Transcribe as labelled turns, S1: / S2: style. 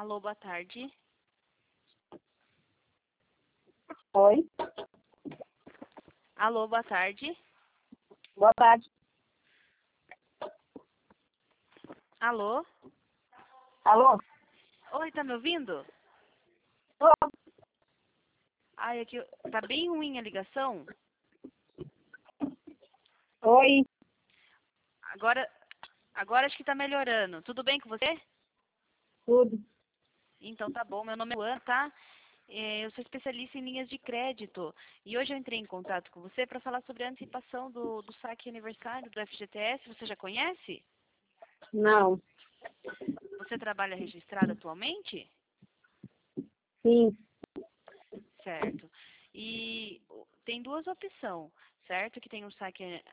S1: Alô, boa tarde.
S2: Oi,
S1: Alô, boa tarde.
S2: boa tarde.
S1: Alô?
S2: Alô?
S1: Oi, tá me ouvindo?
S2: Tô.
S1: Ai, aqui tá bem ruim a ligação.
S2: Oi,
S1: Agora acho que tá melhorando. Tudo bem com você?
S2: tudo.
S1: Então tá bom, meu nome é Luan, tá? Eu sou especialista em linhas de crédito. E hoje eu entrei em contato com você para falar sobre a antecipação do saque aniversário do FGTS. Você já conhece?
S2: Não,
S1: Você trabalha registrado atualmente?
S2: sim,
S1: Certo. E tem duas opções, certo? Que tem um saque